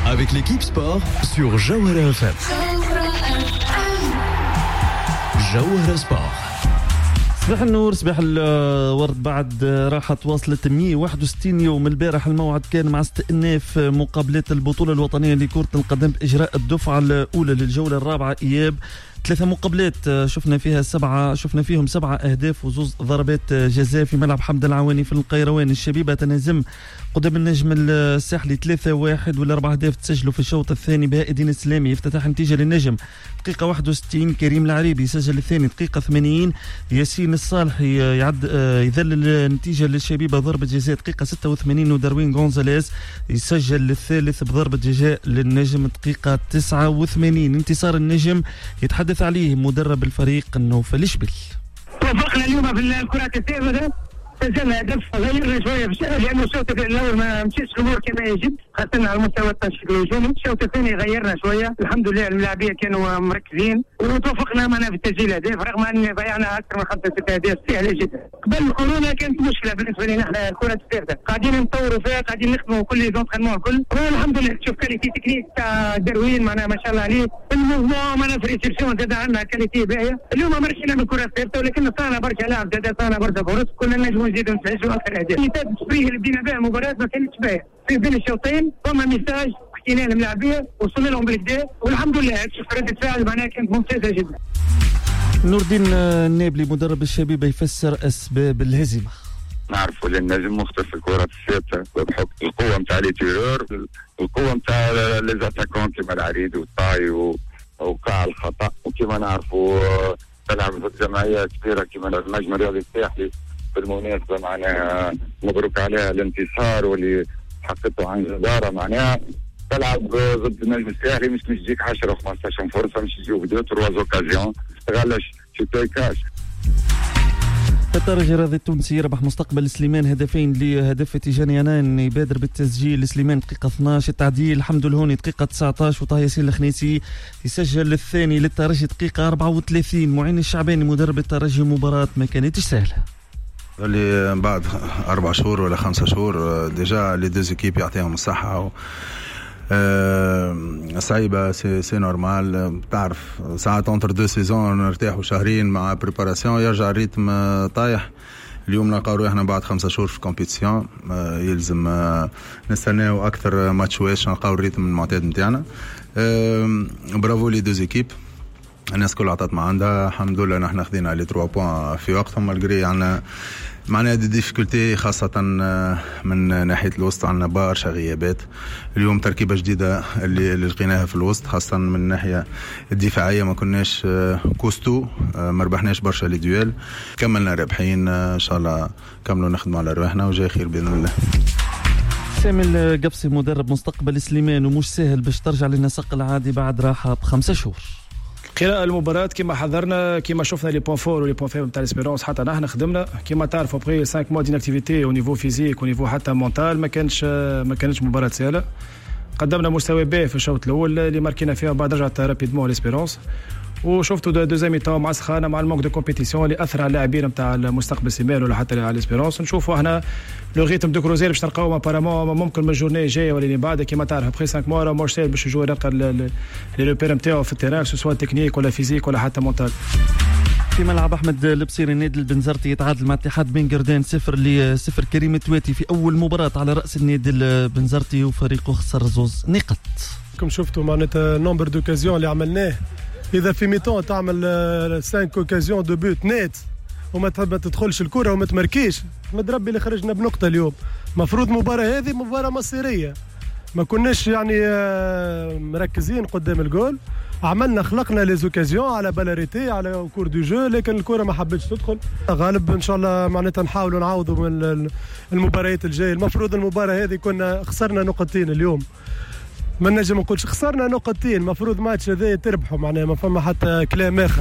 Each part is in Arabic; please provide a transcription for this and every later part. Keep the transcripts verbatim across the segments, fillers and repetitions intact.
avec l'équipe sport sur Jawhara F M. Jawhara Sport. صباح النور، صباح الورد. بعد راحة واصلت مئة وواحد وستين يوم البارح الموعد كان مع استئناف مقابلات البطولة الوطنية لكرة القدم بإجراء الدفعة الأولى للجولة الرابعة إياب. ثلاثة مقابلات شفنا فيها سبعة شفنا فيهم سبعة أهداف وزوز ضربات جزاء في ملعب حمد العواني في القيروان. الشبيبة تنهزم قدام النجم الساحلي ثلاثة واحد، والأربع أهداف تسجلوا في الشوط الثاني. بهاء الدين السلامي يفتتح نتيجة للنجم دقيقة واحد وستين، كريم العريبي يسجل الثاني دقيقة ثمانين، ياسين الصالحي يعد يذلل النتيجة للشبيبة ضربة جزاء دقيقة ستة وثمانين، وداروين غونزاليز يسجل الثالث بضربة جزاء للنجم دقيقة تسعة وثمانين. انتصار النجم يتحدث عليه مدرب الفريق نوفل الشبل. توفقنا اليوم في الكرة الثابتة، سجلنا هدف غيرنا شويه في الشارع لانه الشوط الاول ما مشيش الامور كما يجب، خاصه على مستوى التنشيط الهجومي. الشوط الثاني غيرنا شويه، الحمد لله اللاعبين كانوا مركزين وتوفقنا معنا في تسجيل اهداف رغم ان ضيعنا اكثر من خمسه ست اهداف سهله جدا. قبل كورونا كانت مشكله بالنسبه لنا احنا الكره الثابته، قاعدين نطوروا فيها، قاعدين نخدموا كل زونترينمون الكل. والحمد لله تشوف كاليتي تكنيك تاع داروين معنا ما شاء الله عليه، الموفمون معنا في ريسبسيون زاد عندنا كاليتي باهيه. اليوم مرشينا بالكره الثابته ولكن صارنا برشا لاعب زاد صارنا برشا فرص، كنا نجموا نزيدوا نسجلوا اكثر اهداف. النتائج التشبيه اللي بدينا بها المباراه ما كانتش باهيه في بين الشوطين، فما ميساج حكينا لهم لاعبين وصلنا لهم بالكدا والحمد لله. شوف ردة فعل معناها كانت ممتازه جدا. نور الدين النابلي مدرب الشبيبة يفسر اسباب الهزيمه. نعرفوا ان النجم مختلف في الكره الثابته بحكم القوه نتاع لي تيرور، القوه نتاع لي زاتاكون كيما العريد والطاي وقاع الخطا، وكيما نعرفوا تلعب في الجمعيه كبيره كيما النجم الرياضي الساحلي. بالمناسبه معناها مبروك عليها الانتصار واللي حققته عن جداره، معناها تلعب ضد النجم الساحلي مش مش تجيك عشرة و خمسطاش فرصه، مش يجيوك دو ترواز اوكازيون، تستغلش شي تايكاش. الترجي الرياضي التونسي يربح مستقبل سليمان هدفين لهدف تيجاني عنان، يبادر بالتسجيل سليمان دقيقة اثناش، التعديل حمد الهوني دقيقة تسعطاش، وطه ياسين الخنيسي يسجل الثاني للترجي دقيقة أربعة وثلاثين. معين الشعباني مدرب الترجي مباراة ما كانتش سهلة. اللي بعد أربع شهور ولا خمسة شهور ديجا لي دوز ايكيب يعطيهم الصحة و أه صعيبة، سي سي نورمال. تعرف ساعات انتر دو سيزون نرتاحوا شهرين مع بريباراسيون يرجع الريتم طايح. اليوم نلقاو روحنا بعد خمسة شهور في كومبيتيسيون، أه يلزم أه نستناو أكثر ماتشواش نلقاو الريتم المعتاد نتاعنا. أه برافو لي دوز ايكيب، الناس كلها عطات ما عندها. الحمد لله نحن خذينا لي ثلاثة بوان في وقتهم، مالغري عندنا معناها دي ديفيكولتي خاصة من ناحية الوسط، عندنا برشا غيابات. اليوم تركيبة جديدة اللي, اللي لقيناها في الوسط خاصة من الناحية الدفاعية ما كناش كوستو، ما ربحناش برشا لي دويل، كملنا رابحين ان شاء الله، كملوا نخدموا على رواحنا وجاي خير بإذن الله. سامي القبسي مدرب مستقبل سليمان، ومش سهل باش ترجع للنسق العادي بعد راحة بخمسة شهور. قراءة المباراة كما حضرنا، كما شفنا لي بوان فور ولي بوان فيبل نتاع الاسبيرونس، حتى نحن خدمنا كما تعرفوا بغي خمسة موا دين اكتيفيتي او نيفو فيزيك او نيفو حتى مونتال، ما كانش ما كانتش مباراة سهلة. قدمنا مستوى باهي في الشوط الاول اللي ماركينا فيها، بعد رجعت رابيدمون الاسبيرونس، وشفتوا دوزيام تاع مع سخانه مع المونك دو كومبيتيسيون اللي اثر على اللاعبين نتاع المستقبل سيمان ولا حتى على الاسبيرونس. نشوفوا احنا لو ريتم دو كروزير باش نلقاو ابارامون ممكن من الجورني جايه ولا اللي بعد كيما تعرف بخي خمسة موا مش سهل باش الجوار يلقى لي ريبير نتاعو في التيران سواء تكنيك ولا فيزيك ولا حتى مونتال. في ملعب احمد البصيري النادي البنزرتي يتعادل مع اتحاد بن قردان صفر لصفر. كريم تواتي في اول مباراه على راس النادي البنزرتي وفريقه خسر زوز نقاط. كم شفتوا معناتها نومبر دوكازيون اللي عملناه، اذا في ميتون تعمل خمسة اوكازيون دو بوت نيت وما تدخلش الكره وما تمركيش، احمد ربي اللي خرجنا بنقطه اليوم. مفروض مباراه هذه مباراه مصيريه، ما كناش يعني مركزين قدام الجول، عملنا خلقنا لي زوكازيون على بالاريتي على كور دو جو، لكن الكره ما حبتش تدخل. غالب ان شاء الله معناتها نحاولوا نعوضوا من المباريات الجايه. المفروض المباراه هذه كنا خسرنا نقطتين اليوم، ما نجم نقولش خسرنا نقطتين، مفروض ماتش هذا تربحوا، معناها ما فما حتى كلام اخر.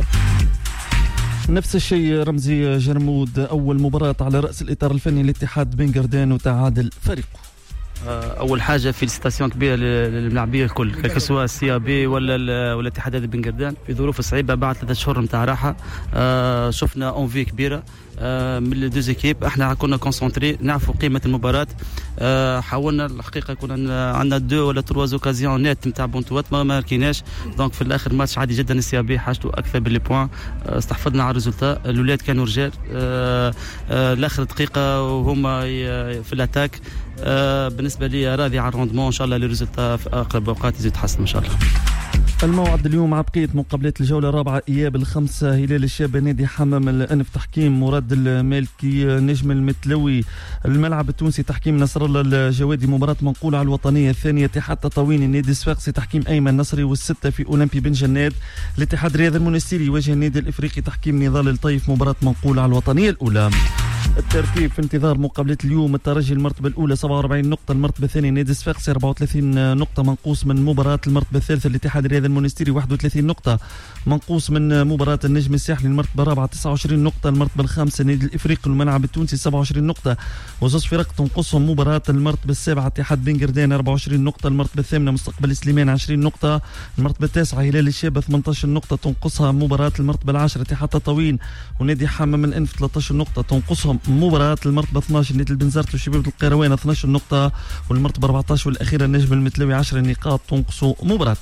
نفس الشيء رمزي جرمود، اول مباراه على راس الاطار الفني لاتحاد بن قردان وتعادل فريقه. اول حاجه فيليسيتاسيون كبيره للملاعبيه الكل كسواء السي بي ولا ولا الاتحاد بن قردان في ظروف صعيبه بعد ثلاثة شهور نتاع راحه. آه شفنا اونفي كبيره آه من لي دوز ايكيب. احنا كنا كونسونطري نعرفوا قيمه المباراه. آه حاولنا الحقيقه كنا عندنا دو ولا تروا اوكازيون نت نتاع بونتوات ما ماركيناش. دونك في الاخر ماتش عادي جدا. السي بي حاجته اكثر باللي بوان. آه استحفظنا على الريزولتا. الاولاد كانوا رجال. آه آه الاخر دقيقه وهما في الاتاك. آه بالنسبه لي راضي على الروندمون. ان شاء الله لي ريزولتا في اقرب اوقات يزيد يتحسن ان شاء الله. الموعد اليوم مع بقية مقابلات الجولة الرابعة. إياب الخمسة هلال الشاب نادي حمام الأنف تحكيم مراد المالكي نجم المتلوي. الملعب التونسي تحكيم نصر الله الجوادي. مباراة منقولة على الوطنية الثانية اتحاد تطاوين النادي الصفاقسي تحكيم أيمن نصري. والستة في أولمبي بن جناد. الاتحاد الرياضي المنستيري يواجه النادي الإفريقي تحكيم نضال الطيف. مباراة منقولة على الوطنية الأولى. الترتيب في انتظار مقابلة اليوم. الترجي المرتبة الأولى سبعة وأربعين نقطة. المرتبة الثانية نادي الصفاقسي أربعة وثلاثين نقطة منقوص من مباراة. المرتبة الثالثة الاتحاد الرياضي المنستيري واحد وثلاثين نقطة منقوص من مباراة. النجم الساحلي المرتبة الرابعة تسعة وعشرين نقطة. المرتبة الخامسة نادي الإفريقي والملعب التونسي سبعة وعشرين نقطة وزوج فرق تنقصهم مباراة. المرتبة السابعة اتحاد بن قردان أربعة وعشرين نقطة. المرتبة الثامنة مستقبل سليمان عشرين نقطة. المرتبة التاسعة هلال الشابة ثمانية عشر نقطة تنقصها مباراة. المرتبة العاشرة اتحاد تطاوين ونادي حمام الأنف ثلاثة عشر نقطة تنقصهم مباراة. المرتبة اثنا عشر نادي البنزرت وشباب القيروان اثنا عشر نقطة. والمرتبة أربعة عشر والأخيرة النجم المتلوي عشر نقاط تنقص مباراة.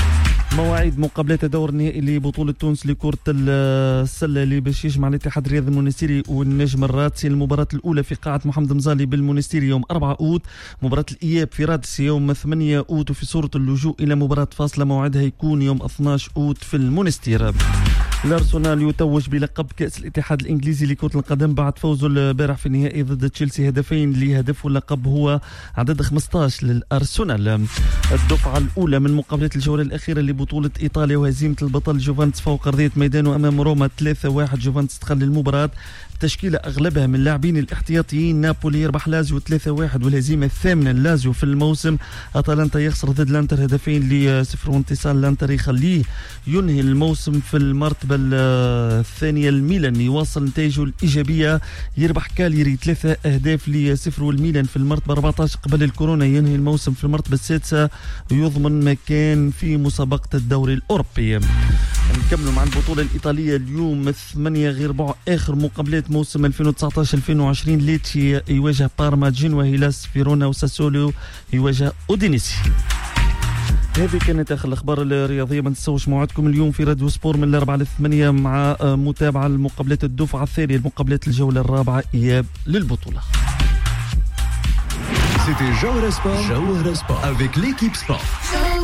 مواعيد مقابلات الدور النهائي لبطولة تونس لكرة السلة اللي باش يجمع الاتحاد الرياضي المنستيري والنجم الرادسي. المباراة الأولى في قاعة محمد مزالي بالمنستيري يوم أربعة أوت. مباراة الإياب في رادس يوم ثمانية أوت. وفي صورة اللجوء إلى مباراة فاصلة موعدها يكون يوم اثنا عشر أوت في المنستير. الأرسنال يتوج بلقب كأس الاتحاد الإنجليزي لكرة القدم بعد فوزه البارح في النهائي ضد تشيلسي هدفين لهدفه. اللقب هو عدد خمسة عشر للأرسنال. الدفعة الأولى من مقابلة الجولة الأخيرة لبطولة إيطاليا وهزيمة البطل جوفانتس فوق أرضية ميدانه أمام روما ثلاثة واحد. جوفانتس تخلي المباراة تشكيلة أغلبها من لاعبين الاحتياطيين. نابولي يربح لازيو ثلاثة واحد والهزيمة الثامنة لازيو في الموسم. أتلانتا يخسر ضد لانتر هدفين لصفر وانتصال لانتر يخليه ينهي الموسم في المرتبة الثانية. الميلان يواصل نتائجه الإيجابية يربح كاليري ثلاثة أهداف لصفر. والميلان في المرتبة أربعة عشر قبل الكورونا ينهي الموسم في المرتبة السادسة ويضمن مكان في مسابقة الدوري الأوروبي. نكملوا مع البطولة الإيطالية اليوم ثمانية غير ربع آخر مقابلات موسم ألفين وتسعة عشر ألفين وعشرين. ليتشي يواجه بارما. جنوا هيلاس فيرونا. وساسولو يواجه أودينيسي. هذه كانت آخر الأخبار الرياضية. ما تنسوش موعدكم اليوم في راديو سبور من الأربعة للثمانية مع متابعة المقابلات الدفعة الثانية المقابلات الجولة الرابعة إياب للبطولة. C'était Jawahara Sport, Jawahara Sport avec l'équipe sport.